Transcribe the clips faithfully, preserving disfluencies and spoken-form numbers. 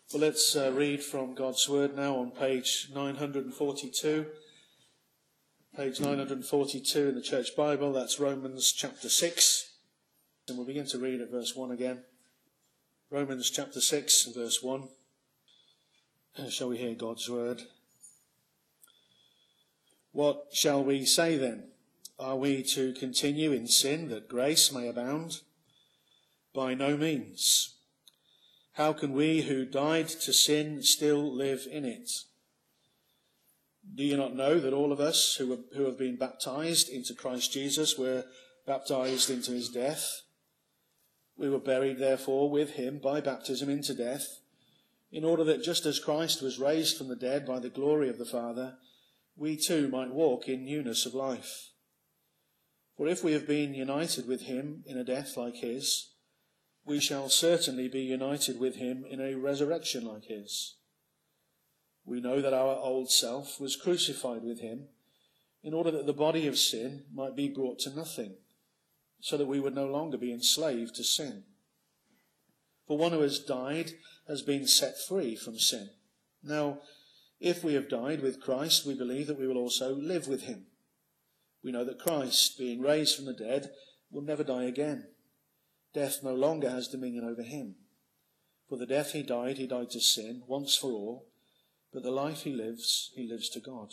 Well, let's uh, read from God's Word now on page nine forty-two. Page nine forty-two in the Church Bible, that's Romans chapter six. And we'll begin to read at verse one again. Romans chapter six, verse one. Uh, shall we hear God's Word? What shall we say then? Are we to continue in sin that grace may abound? By no means. How can we who died to sin still live in it? Do you not know that all of us who, were, who have been baptized into Christ Jesus were baptized into his death? We were buried, therefore, with him by baptism into death, in order that just as Christ was raised from the dead by the glory of the Father, we too might walk in newness of life. For if we have been united with him in a death like his, we shall certainly be united with him in a resurrection like his. We know that our old self was crucified with him in order that the body of sin might be brought to nothing, so that we would no longer be enslaved to sin. For one who has died has been set free from sin. Now, if we have died with Christ, we believe that we will also live with him. We know that Christ, being raised from the dead, will never die again. Death no longer has dominion over him. For the death he died, he died to sin, once for all, but the life he lives, he lives to God.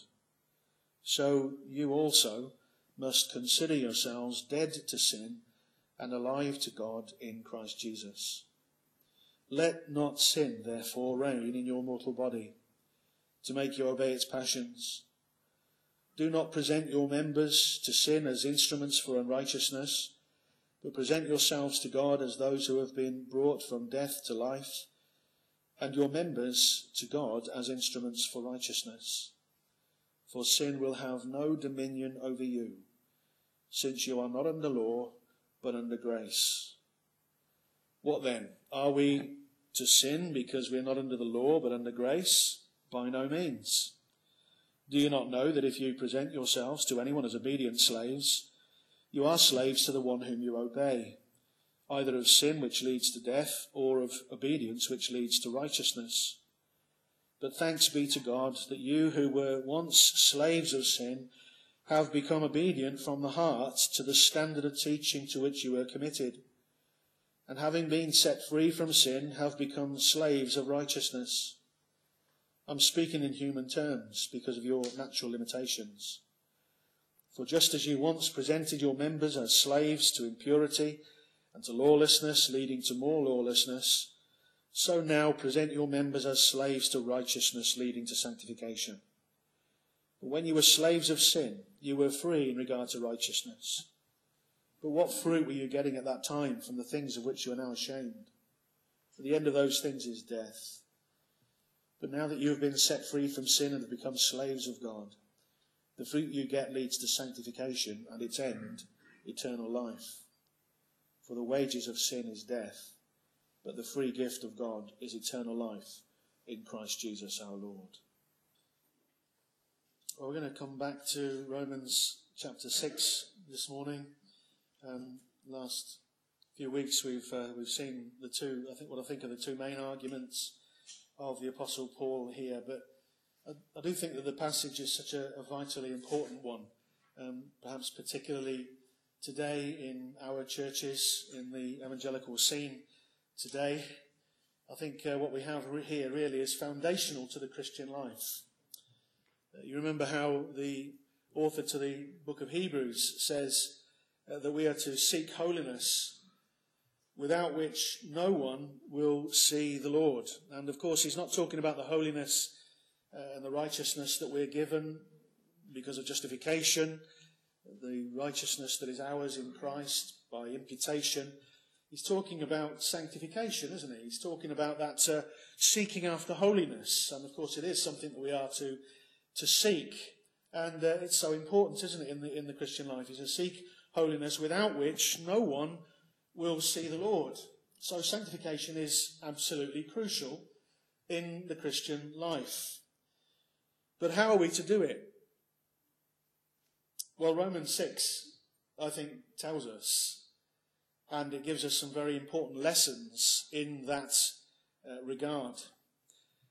So you also must consider yourselves dead to sin and alive to God in Christ Jesus. Let not sin, therefore, reign in your mortal body, to make you obey its passions. Do not present your members to sin as instruments for unrighteousness, but present yourselves to God as those who have been brought from death to life, and your members to God as instruments for righteousness. For sin will have no dominion over you, since you are not under law, but under grace. What then? Are we to sin because we are not under the law, but under grace? By no means. Do you not know that if you present yourselves to anyone as obedient slaves, you are slaves to the one whom you obey, either of sin which leads to death, or of obedience which leads to righteousness? But thanks be to God that you who were once slaves of sin have become obedient from the heart to the standard of teaching to which you were committed, and having been set free from sin, have become slaves of righteousness. I'm speaking in human terms because of your natural limitations. For just as you once presented your members as slaves to impurity and to lawlessness, leading to more lawlessness, so now present your members as slaves to righteousness, leading to sanctification. But when you were slaves of sin, you were free in regard to righteousness. But what fruit were you getting at that time from the things of which you are now ashamed? For the end of those things is death. But now that you have been set free from sin and have become slaves of God, the fruit you get leads to sanctification, and its end, eternal life. For the wages of sin is death, but the free gift of God is eternal life in Christ Jesus our Lord. Well, we're going to come back to Romans chapter six this morning. Um, last few weeks we've uh, we've seen the two, I think what I think are the two main arguments of the Apostle Paul here, but I, I do think that the passage is such a, a vitally important one, um, perhaps particularly today in our churches, in the evangelical scene today. I think uh, what we have re- here really is foundational to the Christian life. Uh, you remember how the author to the book of Hebrews says uh, that we are to seek holiness, without which no one will see the Lord. And of course, he's not talking about the holiness uh, and the righteousness that we're given because of justification, the righteousness that is ours in Christ by imputation. He's talking about sanctification, isn't he? He's talking about that uh, seeking after holiness. And of course, it is something that we are to, to seek. And uh, it's so important, isn't it, in the, in the Christian life, is to seek holiness, without which no one will see the Lord. So sanctification is absolutely crucial in the Christian life. But how are we to do it? Well, Romans six, I think, tells us, and it gives us some very important lessons in that uh, regard.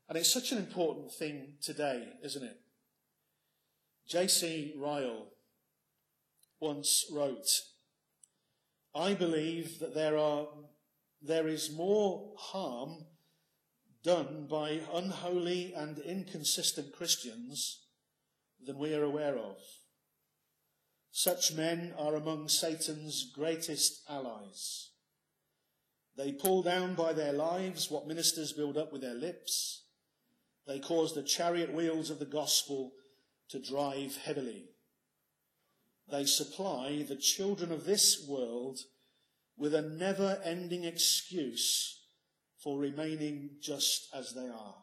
And it's such an important thing today, isn't it? J C Ryle once wrote, "I believe that there are there is more harm done by unholy and inconsistent Christians than we are aware of. Such men are among Satan's greatest allies. They pull down by their lives what ministers build up with their lips. They cause the chariot wheels of the gospel to drive heavily. They supply the children of this world with a never-ending excuse for remaining just as they are."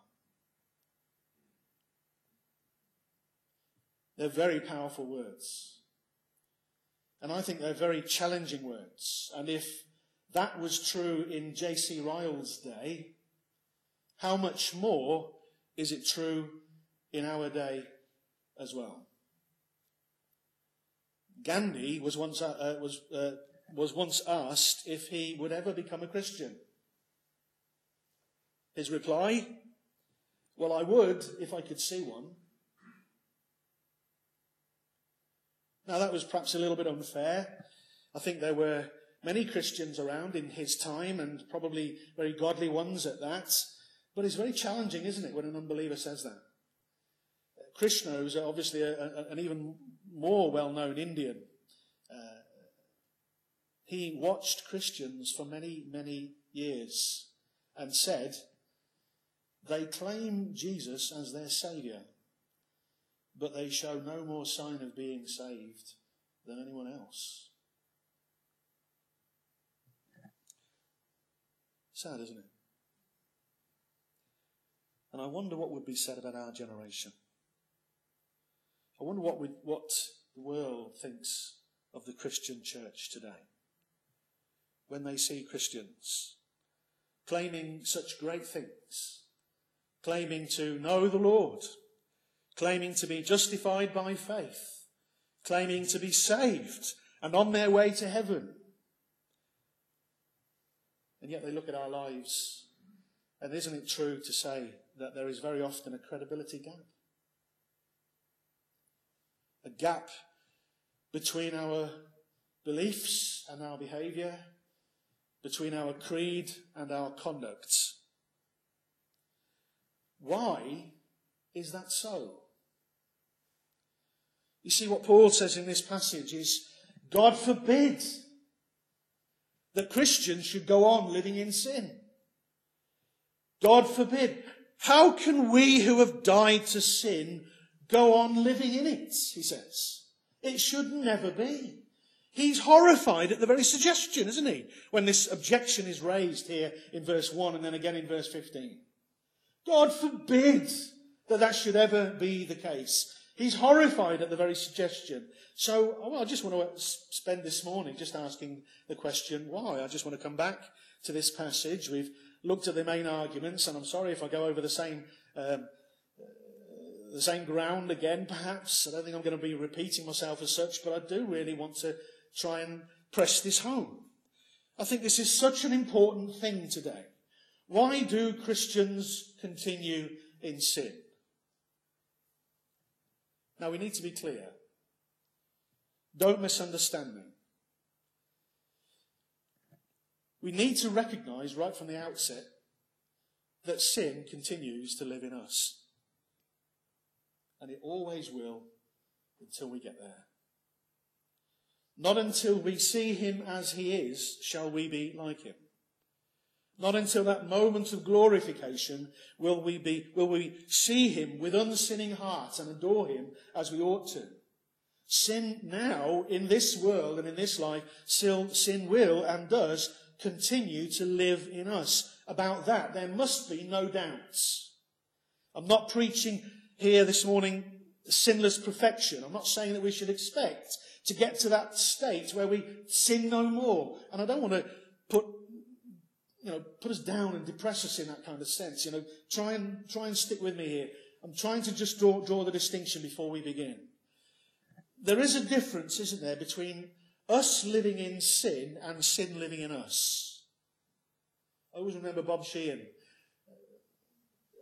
They're very powerful words. And I think they're very challenging words. And if that was true in J C Ryle's day, how much more is it true in our day as well? Gandhi was once uh, was uh, was once asked if he would ever become a Christian. His reply, "Well, I would if I could see one." Now, that was perhaps a little bit unfair. I think there were many Christians around in his time, and probably very godly ones at that. But it's very challenging, isn't it, when an unbeliever says that? Krishna is obviously a, a, an even more well-known Indian. Uh, he watched Christians for many, many years and said, "They claim Jesus as their saviour, but they show no more sign of being saved than anyone else." Sad, isn't it? And I wonder what would be said about our generation. I wonder what, we, what the world thinks of the Christian church today when they see Christians claiming such great things, claiming to know the Lord, claiming to be justified by faith, claiming to be saved and on their way to heaven. And yet they look at our lives, and isn't it true to say that there is very often a credibility gap? A gap between our beliefs and our behaviour, between our creed and our conduct. Why is that so? You see, what Paul says in this passage is, God forbid that Christians should go on living in sin. God forbid. How can we who have died to sin go on living in it, he says. It should never be. He's horrified at the very suggestion, isn't he? When this objection is raised here in verse one and then again in verse fifteen. God forbid that that should ever be the case. He's horrified at the very suggestion. So well, I just want to spend this morning just asking the question, why? I just want to come back to this passage. We've looked at the main arguments, and I'm sorry if I go over the same um, the same ground again, perhaps. I don't think I'm going to be repeating myself as such, but I do really want to try and press this home. I think this is such an important thing today. Why do Christians continue in sin? Now, we need to be clear. Don't misunderstand me. We need to recognise right from the outset that sin continues to live in us. And it always will until we get there. Not until we see him as he is shall we be like him. Not until that moment of glorification will we be, will we see him with unsinning hearts and adore him as we ought to. Sin now, in this world and in this life, still sin will and does continue to live in us. About that, there must be no doubts. I'm not preaching here this morning sinless perfection. I'm not saying that we should expect to get to that state where we sin no more. And I don't want to put, you know, put us down and depress us in that kind of sense. You know, try and try and stick with me here. I'm trying to just draw draw the distinction before we begin. There is a difference, isn't there, between us living in sin and sin living in us. I always remember Bob Sheehan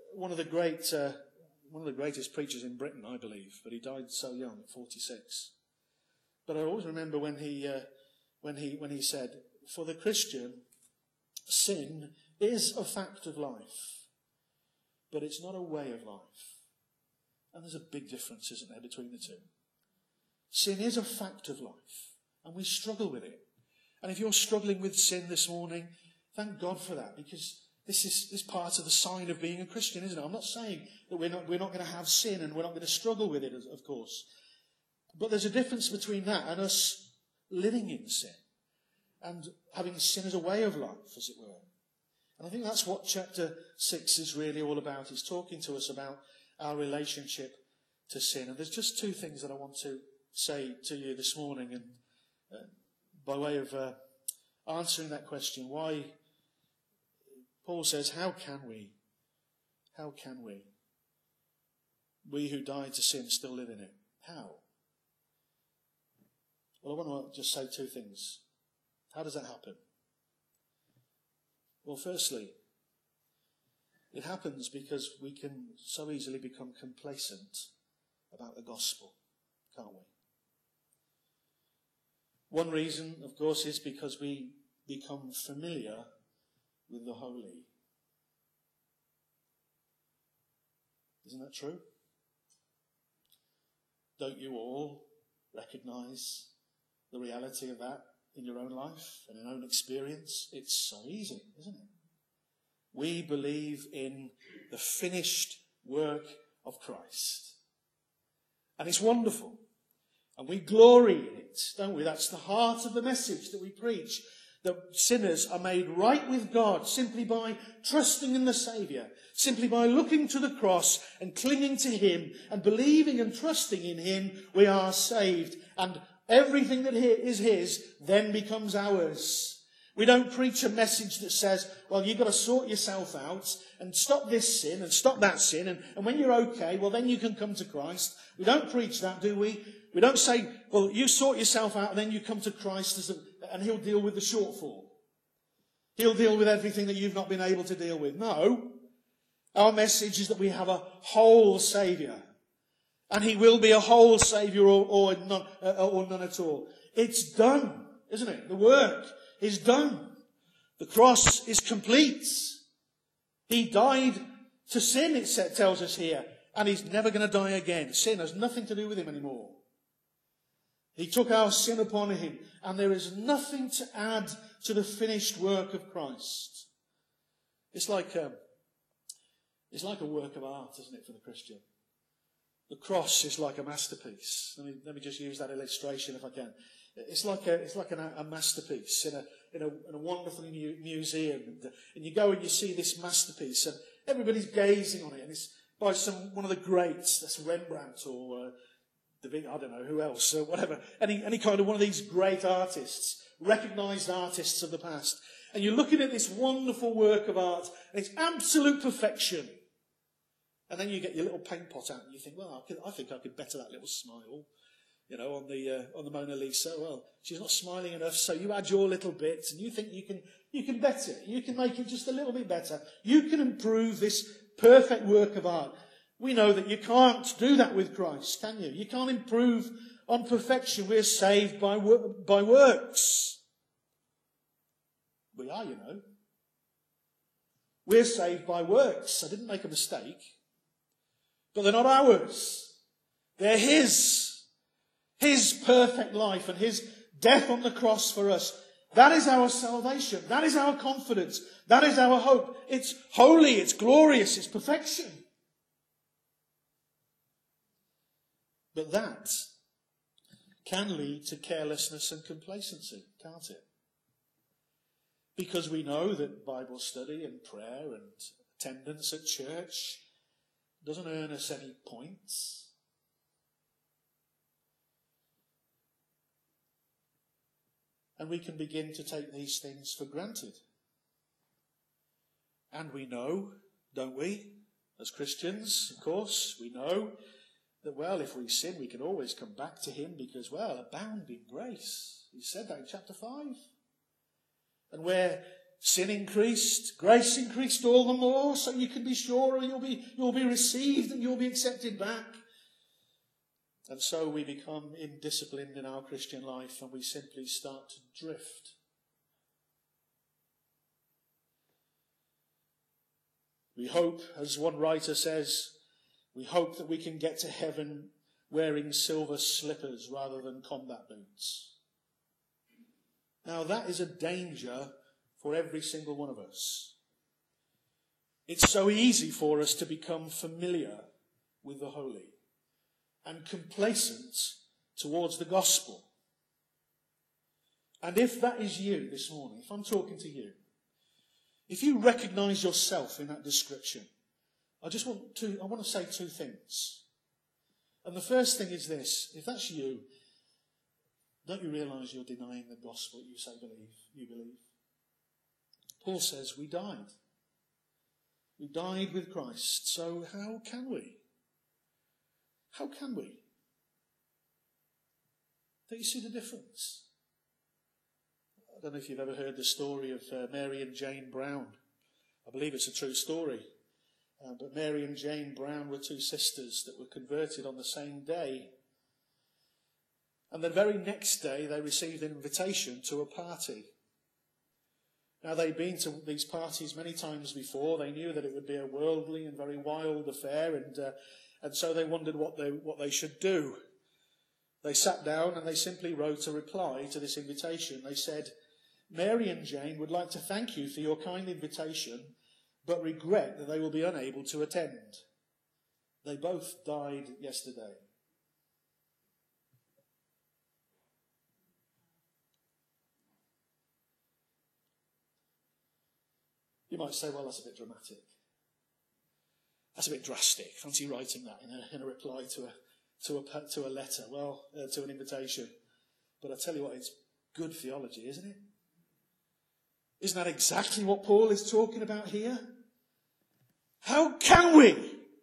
one of the great, uh, one of the greatest preachers in Britain, I believe, but he died so young, at forty-six. But I always remember when he, uh, when he, when he said, "For the Christian, sin is a fact of life, but it's not a way of life." And there's a big difference, isn't there, between the two? Sin is a fact of life, and we struggle with it. And if you're struggling with sin this morning, thank God for that, because this is this part of the sign of being a Christian, isn't it? I'm not saying that we're not we're not going to have sin and we're not going to struggle with it, of course. But there's a difference between that and us living in sin and having sin as a way of life, as it were. And I think that's what chapter six is really all about. It's talking to us about our relationship to sin. And there's just two things that I want to say to you this morning, and uh, by way of uh, answering that question, why Paul says, how can we, how can we, we who died to sin still live in it? How? Well, I want to just say two things. How does that happen? Well, firstly, it happens because we can so easily become complacent about the gospel, can't we? One reason, of course, is because we become familiar with the holy. Isn't that true? Don't you all recognise the reality of that in your own life and in your own experience? It's so easy, isn't it? We believe in the finished work of Christ. And it's wonderful. And we glory in it, don't we? That's the heart of the message that we preach. That sinners are made right with God simply by trusting in the Saviour. Simply by looking to the cross and clinging to Him and believing and trusting in Him, we are saved. And everything that is His then becomes ours. We don't preach a message that says, well, you've got to sort yourself out and stop this sin and stop that sin. And, and when you're okay, well, then you can come to Christ. We don't preach that, do we? We don't say, well, you sort yourself out and then you come to Christ as a, and He'll deal with the shortfall. He'll deal with everything that you've not been able to deal with. No. Our message is that we have a whole Saviour. And He will be a whole Saviour or, or, none, uh, or none at all. It's done, isn't it? The work is done. The cross is complete. He died to sin, it tells us here. And He's never going to die again. Sin has nothing to do with Him anymore. He took our sin upon Him. And there is nothing to add to the finished work of Christ. It's like a, it's like a work of art, isn't it, for the Christian? The cross is like a masterpiece. Let me, let me just use that illustration if I can. It's like a, it's like an, a masterpiece in a, in a, in a wonderful new museum. And, and you go and you see this masterpiece and everybody's gazing on it. And it's by some, one of the greats. That's Rembrandt or, uh, the, I don't know who else, or whatever. Any, any kind of one of these great artists, recognised artists of the past. And you're looking at this wonderful work of art and it's absolute perfection. And then you get your little paint pot out and you think, well, I, could, I think I could better that little smile, you know, on the uh, on the Mona Lisa. Well, she's not smiling enough, so you add your little bits and you think you can you can better it. You can make it just a little bit better. You can improve this perfect work of art. We know that you can't do that with Christ, can you? You can't improve on perfection. We're saved by wor- by works. We are, you know. We're saved by works. I didn't make a mistake. But they're not ours. They're His. His perfect life and His death on the cross for us. That is our salvation. That is our confidence. That is our hope. It's holy, it's glorious, it's perfection. But that can lead to carelessness and complacency, can't it? Because we know that Bible study and prayer and attendance at church doesn't earn us any points. And we can begin to take these things for granted. And we know, don't we, as Christians, of course, we know that, well, if we sin, we can always come back to Him because, well, abound in grace. He said that in chapter five. And where sin increased, grace increased all the more, so you can be sure you'll be, you'll be received and you'll be accepted back. And so we become indisciplined in our Christian life and we simply start to drift. We hope, as one writer says, we hope that we can get to heaven wearing silver slippers rather than combat boots. Now that is a danger for every single one of us. It's so easy for us to become familiar with the holy and complacent towards the gospel. And if that is you this morning, if I'm talking to you, if you recognise yourself in that description, I just want to, I want to say two things. And the first thing is this: if that's you, don't you realise you're denying the gospel you say believe, you believe? Paul says we died. We died with Christ. So how can we? How can we? Don't you see the difference? I don't know if you've ever heard the story of uh, Mary and Jane Brown. I believe it's a true story. Uh, but Mary and Jane Brown were two sisters that were converted on the same day. And the very next day they received an invitation to a party. Now they'd been to these parties many times before. They knew that it would be a worldly and very wild affair, and uh, and so they wondered what they what they should do. They sat down and they simply wrote a reply to this invitation. They said, "Mary and Jane would like to thank you for your kind invitation, but regret that they will be unable to attend. They both died yesterday." You might say, well, that's a bit dramatic. That's a bit drastic. Fancy writing that in a, in a reply to a, to a, to a letter, well, uh, to an invitation. But I tell you what, it's good theology, isn't it? Isn't that exactly what Paul is talking about here? How can we?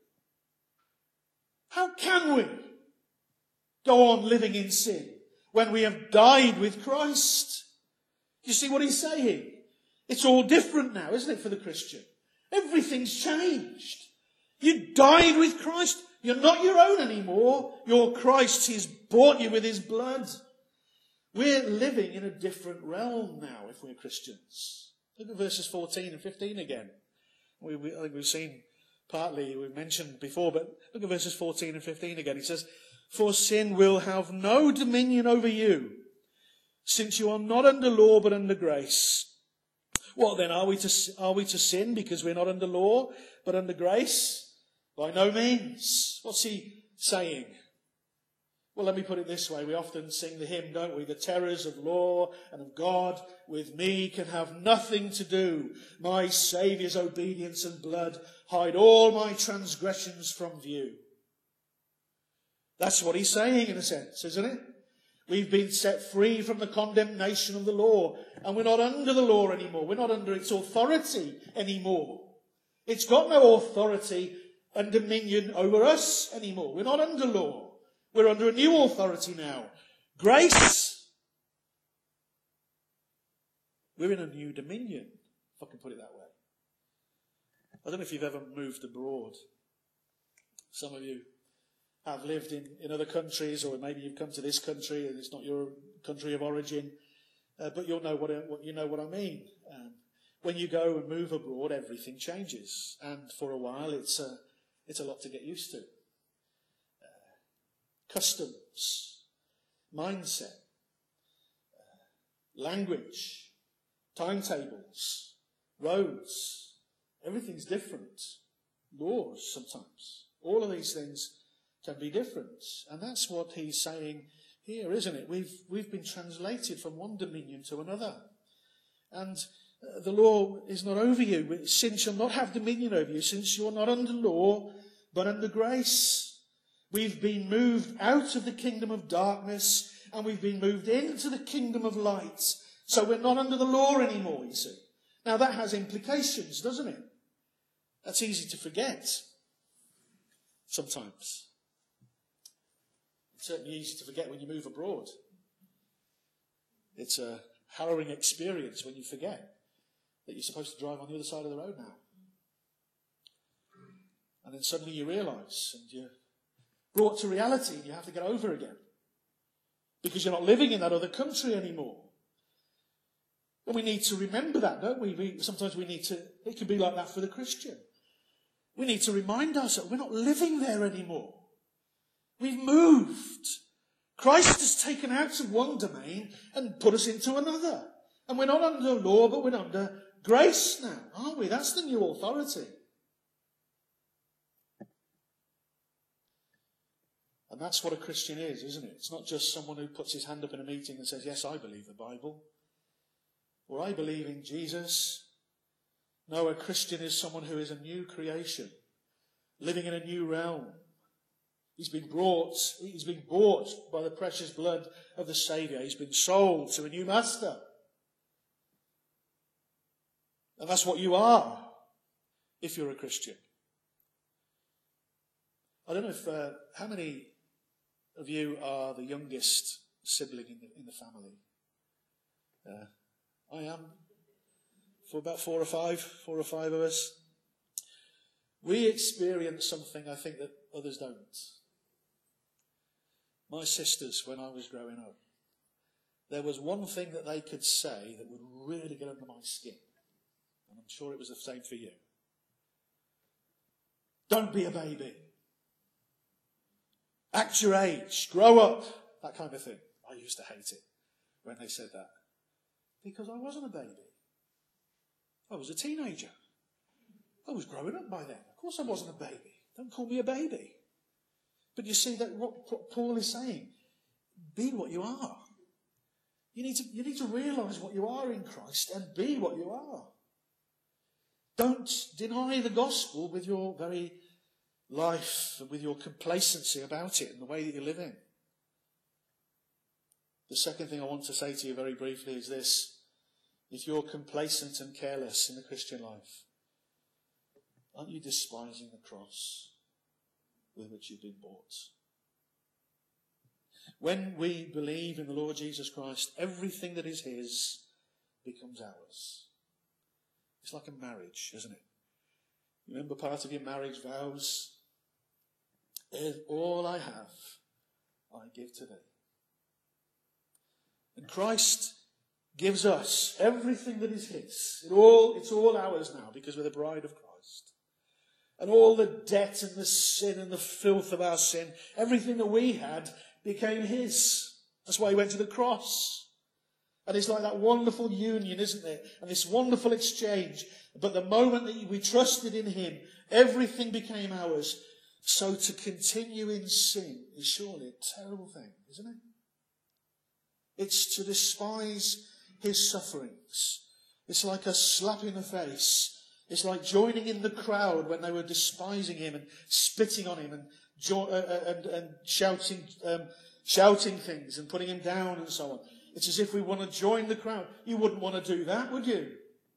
How can we go on living in sin when we have died with Christ? You see what he's saying? It's all different now, isn't it, for the Christian? Everything's changed. You died with Christ. You're not your own anymore. You're Christ's. He's bought you with his blood. We're living in a different realm now if we're Christians. Look at verses fourteen and fifteen again. We, we, I think we've seen partly, we've mentioned before, but look at verses fourteen and fifteen again. It says, "For sin will have no dominion over you, since you are not under law but under grace." What then? Are we to, are we to sin because we're not under law but under grace? By no means. What's he saying? Well, let me put it this way. We often sing the hymn, don't we? The terrors of law and of God with me can have nothing to do. My Saviour's obedience and blood hide all my transgressions from view. That's what he's saying in a sense, isn't it? We've been set free from the condemnation of the law, and we're not under the law anymore. We're not under its authority anymore. It's got no authority and dominion over us anymore. We're not under law. We're under a new authority now. Grace. We're in a new dominion, if I can put it that way. I don't know if you've ever moved abroad. Some of you have lived in, in other countries, or maybe you've come to this country and it's not your country of origin, uh, but you'll know what, I, what you know what I mean. Um, when you go and move abroad, everything changes, and for a while it's a it's a lot to get used to. Uh, customs, mindset, uh, language, timetables, roads, everything's different. Laws sometimes, all of these things can be different. And that's what he's saying here, isn't it? We've we've been translated from one dominion to another. And uh, the law is not over you. Sin shall not have dominion over you, since you're not under law, but under grace. We've been moved out of the kingdom of darkness, and we've been moved into the kingdom of light. So we're not under the law anymore, you see. Now that has implications, doesn't it? That's easy to forget sometimes. It's certainly easy to forget when you move abroad. It's a harrowing experience when you forget that you're supposed to drive on the other side of the road now. And then suddenly you realise, and you're brought to reality, and you have to get over again. Because you're not living in that other country anymore. And we need to remember that, don't we? we? Sometimes we need to, it can be like that for the Christian. We need to remind ourselves we're not living there anymore. We've moved. Christ has taken out of one domain and put us into another. And we're not under law, but we're under grace now, aren't we? That's the new authority. And that's what a Christian is, isn't it? It's not just someone who puts his hand up in a meeting and says, yes, I believe the Bible. Or I believe in Jesus. No, a Christian is someone who is a new creation, living in a new realm. He's been brought, he's been bought by the precious blood of the Saviour. He's been sold to a new master. And that's what you are, if you're a Christian. I don't know if, uh, how many of you are the youngest sibling in the, in the family? Uh, I am. For about four or five, four or five of us. We experience something I think that others don't. My sisters, when I was growing up, there was one thing that they could say that would really get under my skin. And I'm sure it was the same for you. Don't be a baby. Act your age. Grow up. That kind of thing. I used to hate it when they said that. Because I wasn't a baby. I was a teenager. I was growing up by then. Of course I wasn't a baby. Don't call me a baby. But you see that what Paul is saying, be what you are. You need to, you need to realise what you are in Christ and be what you are. Don't deny the gospel with your very life and with your complacency about it and the way that you live in. The second thing I want to say to you very briefly is this. If you're complacent and careless in the Christian life, aren't you despising the cross with which you've been bought? When we believe in the Lord Jesus Christ, everything that is his becomes ours. It's like a marriage, isn't it? Remember part of your marriage vows? If all I have, I give to thee. And Christ gives us everything that is his. It all, it's all ours now because we're the bride of Christ. And all the debt and the sin and the filth of our sin, everything that we had became his. That's why he went to the cross. And it's like that wonderful union, isn't it? And this wonderful exchange. But the moment that we trusted in him, everything became ours. So to continue in sin is surely a terrible thing, isn't it? It's to despise his sufferings. It's like a slap in the face. It's like joining in the crowd when they were despising him and spitting on him and jo- uh, and, and shouting, um, shouting things and putting him down and so on. It's as if we want to join the crowd. You wouldn't want to do that, would you?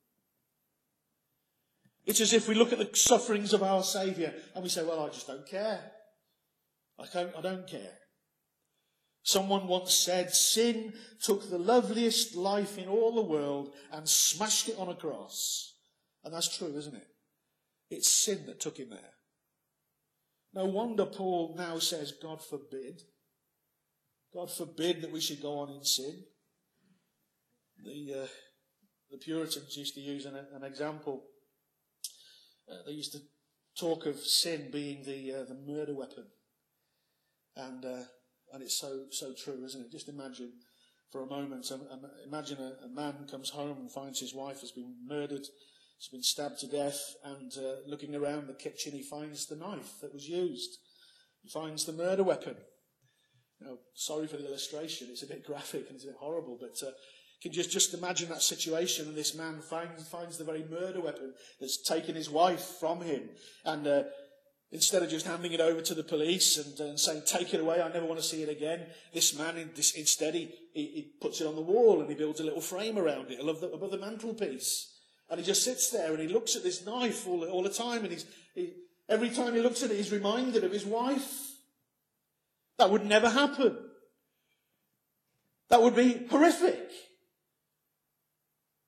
It's as if we look at the sufferings of our Saviour and we say, well, I just don't care. I don't, I don't care. Someone once said, sin took the loveliest life in all the world and smashed it on a cross. And that's true, isn't it? It's sin that took him there. No wonder Paul now says, God forbid. God forbid that we should go on in sin. The, uh, the Puritans used to use an, an example. Uh, they used to talk of sin being the, uh, the murder weapon. And... Uh, And it's so so true, isn't it? Just imagine for a moment, um, um, imagine a, a man comes home and finds his wife has been murdered, has been stabbed to death, and uh, looking around the kitchen he finds the knife that was used. He finds the murder weapon. You know, sorry for the illustration, it's a bit graphic and it's a bit horrible, but uh, you can just, just imagine that situation, and this man finds, finds the very murder weapon that's taken his wife from him, and uh, instead of just handing it over to the police and, and saying, take it away, I never want to see it again, this man, in this, instead, he, he, he puts it on the wall and he builds a little frame around it above the, above the mantelpiece. And he just sits there and he looks at this knife all, all the time. And he's, he, every time he looks at it, he's reminded of his wife. That would never happen. That would be horrific.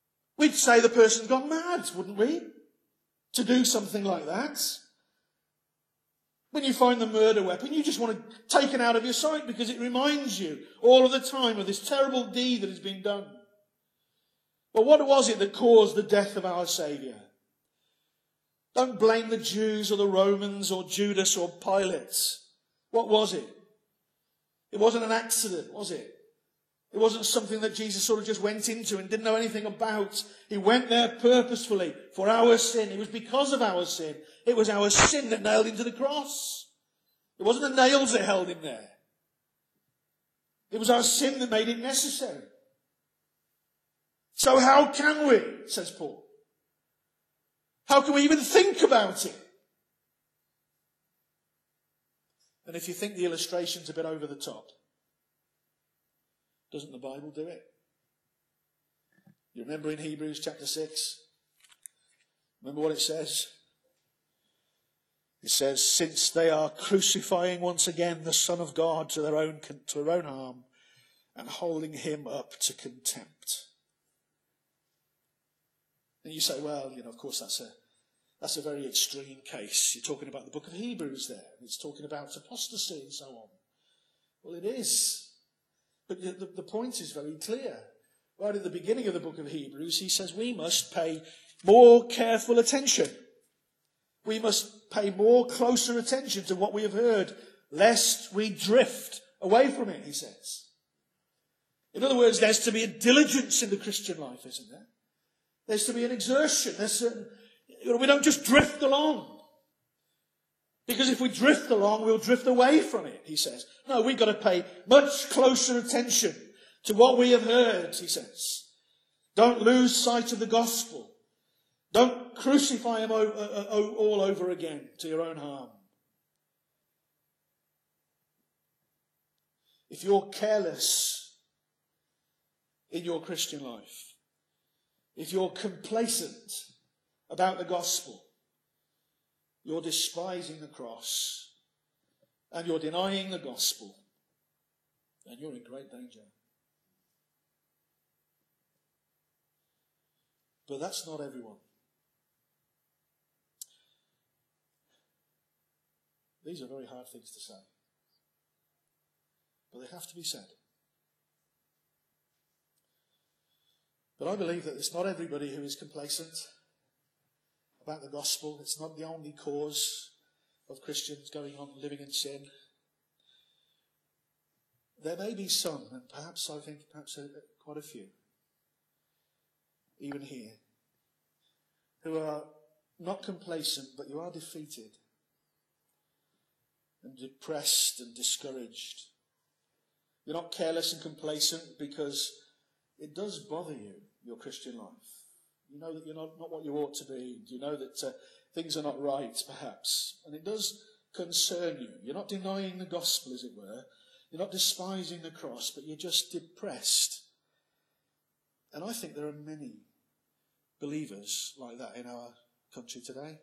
We'd say the person's gone mad, wouldn't we? To do something like that. When you find the murder weapon, you just want to take it out of your sight because it reminds you all of the time of this terrible deed that has been done. But what was it that caused the death of our Saviour? Don't blame the Jews or the Romans or Judas or Pilate. What was it? It wasn't an accident, was it? It wasn't something that Jesus sort of just went into and didn't know anything about. He went there purposefully for our sin. It was because of our sin. It was our sin that nailed him to the cross. It wasn't the nails that held him there. It was our sin that made it necessary. So how can we, says Paul? How can we even think about it? And if you think the illustration's a bit over the top, doesn't the Bible do it? You remember in Hebrews chapter six? Remember what it says? It says, since they are crucifying once again the Son of God to their own, to their own harm and holding him up to contempt. And you say, well, you know, of course that's a, that's a very extreme case. You're talking about the book of Hebrews there. It's talking about apostasy and so on. Well, it is. But the, the point is very clear. Right at the beginning of the book of Hebrews, he says we must pay more careful attention. We must pay more closer attention to what we have heard, lest we drift away from it, he says. In other words, there's to be a diligence in the Christian life, isn't there? There's to be an exertion. There's certain, you know, we don't just drift along. Because if we drift along, we'll drift away from it, he says. No, we've got to pay much closer attention to what we have heard, he says. Don't lose sight of the gospel. Don't crucify him all over again to your own harm. If you're careless in your Christian life, if you're complacent about the gospel, you're despising the cross and you're denying the gospel, and you're in great danger. But that's not everyone. These are very hard things to say, but they have to be said. But I believe that it's not everybody who is complacent about the gospel. It's not the only cause of Christians going on living in sin. There may be some, and perhaps I think perhaps quite a few, even here, who are not complacent, but you are defeated and depressed and discouraged. You're not careless and complacent because it does bother you, your Christian life. You know that you're not, not what you ought to be. You know that uh, things are not right, perhaps. And it does concern you. You're not denying the gospel, as it were. You're not despising the cross, but you're just depressed. And I think there are many believers like that in our country today.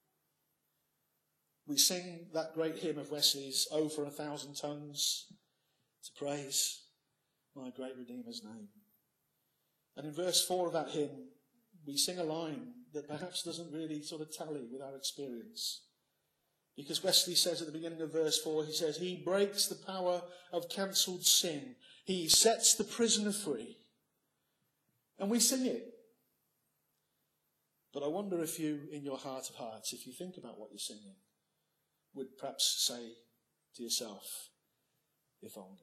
We sing that great hymn of Wesley's, "Oh, for a thousand tongues to praise my great Redeemer's name." And in verse four of that hymn, we sing a line that perhaps doesn't really sort of tally with our experience. Because Wesley says at the beginning of verse four, he says, he breaks the power of cancelled sin. He sets the prisoner free. And we sing it. But I wonder if you, in your heart of hearts, if you think about what you're singing, would perhaps say to yourself, if only.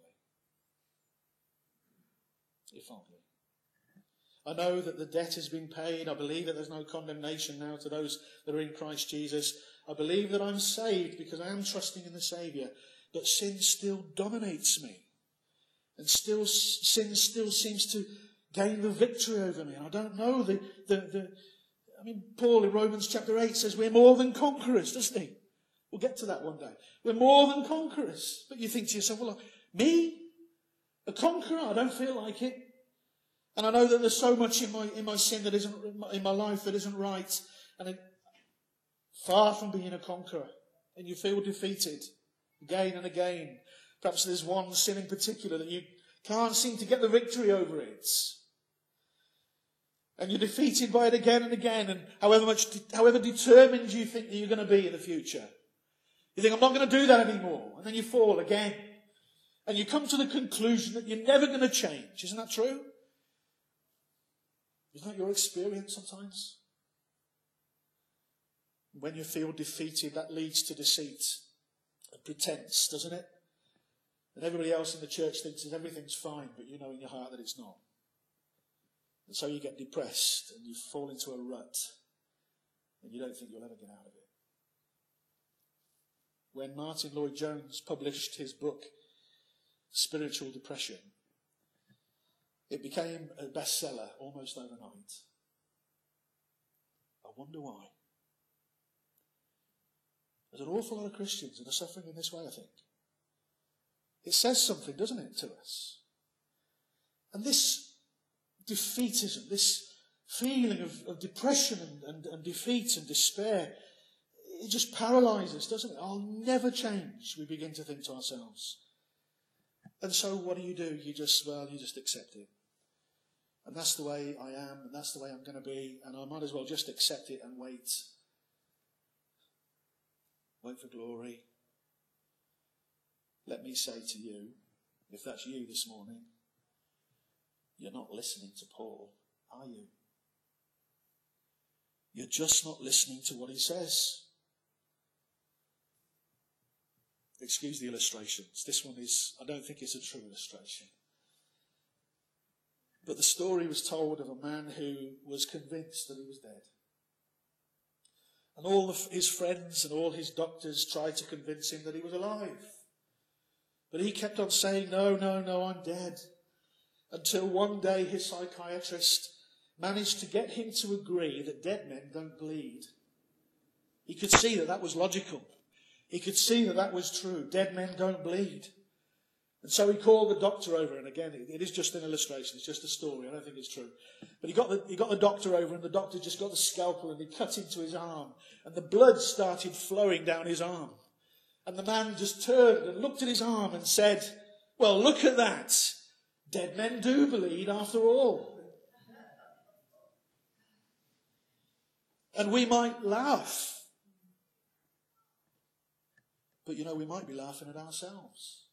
If only. I know that the debt has been paid. I believe that there's no condemnation now to those that are in Christ Jesus. I believe that I'm saved because I am trusting in the Saviour. But sin still dominates me. And still, sin still seems to gain the victory over me. And I don't know the, the, the, I mean, Paul in Romans chapter eight says we're more than conquerors, doesn't he? We'll get to that one day. We're more than conquerors. But you think to yourself, well, me? A conqueror? I don't feel like it. And I know that there's so much in my in my sin that isn't in my life that isn't right, and it, far from being a conqueror, and you feel defeated again and again. Perhaps there's one sin in particular that you can't seem to get the victory over it. And you're defeated by it again and again. And however much, however determined you think that you're going to be in the future, you think, I'm not going to do that anymore. And then you fall again. And you come to the conclusion that you're never going to change. Isn't that true? Isn't that your experience sometimes? When you feel defeated, that leads to deceit and pretense, doesn't it? And everybody else in the church thinks that everything's fine, but you know in your heart that it's not. And so you get depressed and you fall into a rut and you don't think you'll ever get out of it. When Martin Lloyd-Jones published his book, Spiritual Depression, it became a bestseller almost overnight. I wonder why. There's an awful lot of Christians that are suffering in this way, I think. It says something, doesn't it, to us? And this defeatism, this feeling of, of depression and, and, and defeat and despair, it just paralyzes, doesn't it? I'll never change, we begin to think to ourselves. And so what do you do? You just, well, you just accept it. And that's the way I am, and that's the way I'm going to be, and I might as well just accept it and wait. Wait for glory. Let me say to you, if that's you this morning, you're not listening to Paul, are you? You're just not listening to what he says. Excuse the illustrations. This one is, I don't think it's a true illustration. But the story was told of a man who was convinced that he was dead. And all of his friends and all his doctors tried to convince him that he was alive. But he kept on saying, no, no, no, I'm dead. Until one day his psychiatrist managed to get him to agree that dead men don't bleed. He could see that that was logical. He could see that that was true. Dead men don't bleed. And so he called the doctor over, and again, it is just an illustration, it's just a story, I don't think it's true. But he got the, he got the doctor over, and the doctor just got the scalpel and he cut into his arm, and the blood started flowing down his arm. And the man just turned and looked at his arm and said, well, look at that. Dead men do bleed after all. And we might laugh. But you know, we might be laughing at ourselves.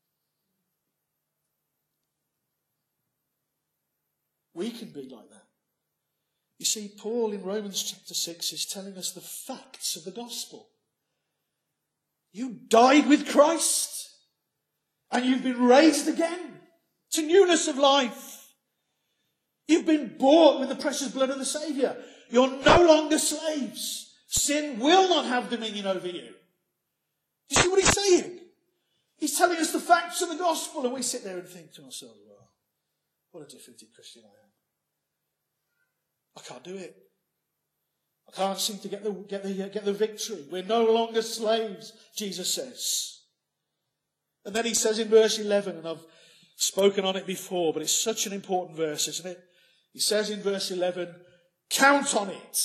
We can be like that. You see, Paul in Romans chapter six is telling us the facts of the gospel. You died with Christ, and you've been raised again to newness of life. You've been bought with the precious blood of the Saviour. You're no longer slaves. Sin will not have dominion over you. Do you see what he's saying? He's telling us the facts of the gospel, and we sit there and think to ourselves, well, what a defeated Christian I am. I can't do it. I can't seem to get the, get the, uh, get the victory. We're no longer slaves, Jesus says. And then he says in verse eleven, and I've spoken on it before, but it's such an important verse, isn't it? He says in verse eleven, count on it.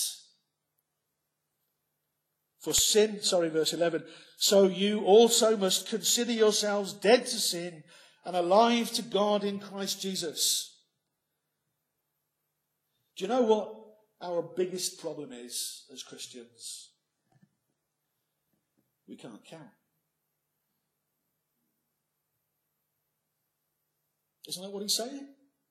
For sin, sorry, verse eleven, so you also must consider yourselves dead to sin and alive to God in Christ Jesus. Do you know what our biggest problem is as Christians? We can't count. Isn't that what he's saying?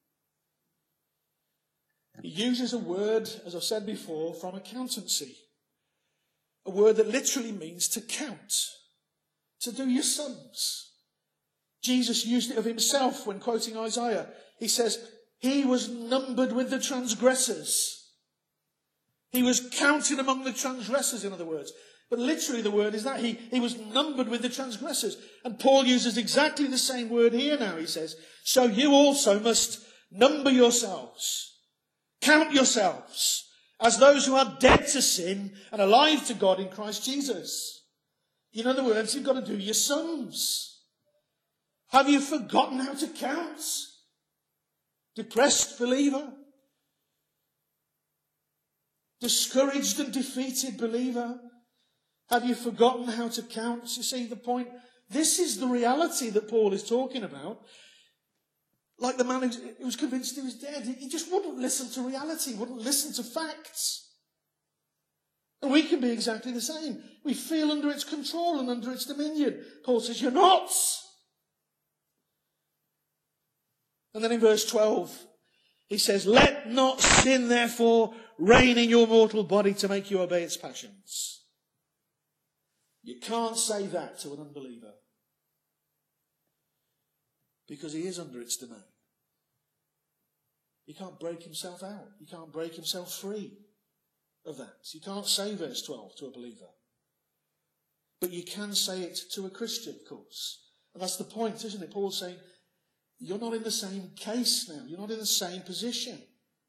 He uses a word, as I've said before, from accountancy. A word that literally means to count, to do your sums. Jesus used it of himself when quoting Isaiah. He says, he was numbered with the transgressors. He was counted among the transgressors, in other words. But literally the word is that. He, he was numbered with the transgressors. And Paul uses exactly the same word here now. He says, so you also must number yourselves. Count yourselves as those who are dead to sin and alive to God in Christ Jesus. In other words, you've got to do your sums. Have you forgotten how to count? Depressed believer? Discouraged and defeated believer? Have you forgotten how to count? You see the point? This is the reality that Paul is talking about. Like the man who was convinced he was dead. He just wouldn't listen to reality, wouldn't listen to facts. And we can be exactly the same. We feel under its control and under its dominion. Paul says, you're not. And then in verse twelve, he says, let not sin therefore reign in your mortal body to make you obey its passions. You can't say that to an unbeliever, because he is under its domain. He can't break himself out. He can't break himself free of that. You can't say verse twelve to a believer. But you can say it to a Christian, of course. And that's the point, isn't it? Paul's saying, you're not in the same case now. You're not in the same position.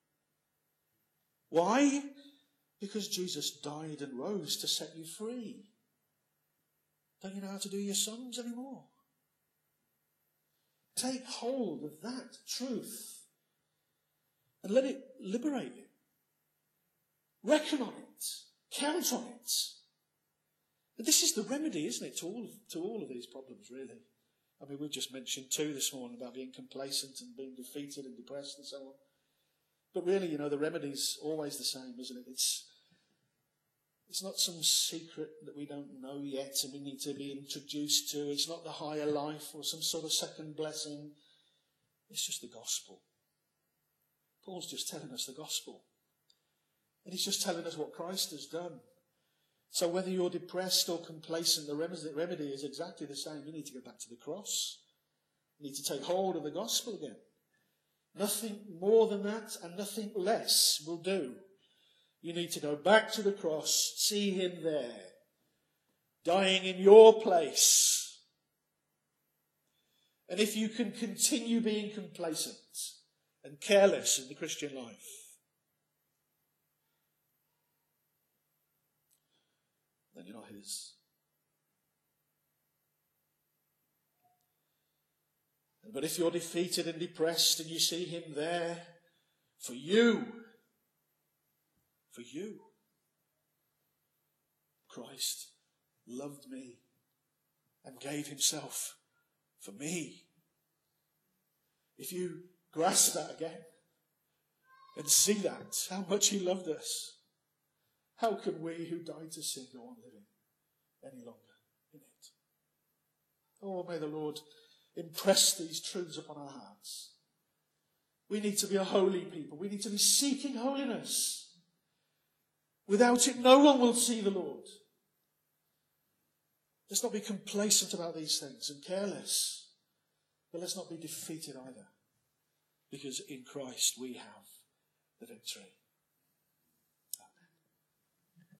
Why? Because Jesus died and rose to set you free. Don't you know how to do your sums anymore? Take hold of that truth and let it liberate you. Reckon on it. Count on it. And this is the remedy, isn't it, to all of, to all of these problems, really. I mean, we've just mentioned two this morning about being complacent and being defeated and depressed and so on. But really, you know, the remedy's always the same, isn't it? It's, it's not some secret that we don't know yet and we need to be introduced to. It's not the higher life or some sort of second blessing. It's just the gospel. Paul's just telling us the gospel. And he's just telling us what Christ has done. So whether you're depressed or complacent, the remedy is exactly the same. You need to go back to the cross. You need to take hold of the gospel again. Nothing more than that and nothing less will do. You need to go back to the cross, see him there, dying in your place. And if you can continue being complacent and careless in the Christian life, then you're not his. But if you're defeated and depressed and you see him there for you, for you, Christ loved me and gave himself for me. If you grasp that again and see that, how much he loved us, how can we who died to sin go on living any longer in it? Oh, may the Lord impress these truths upon our hearts. We need to be a holy people. We need to be seeking holiness. Without it, no one will see the Lord. Let's not be complacent about these things and careless. But let's not be defeated either. Because in Christ we have the victory.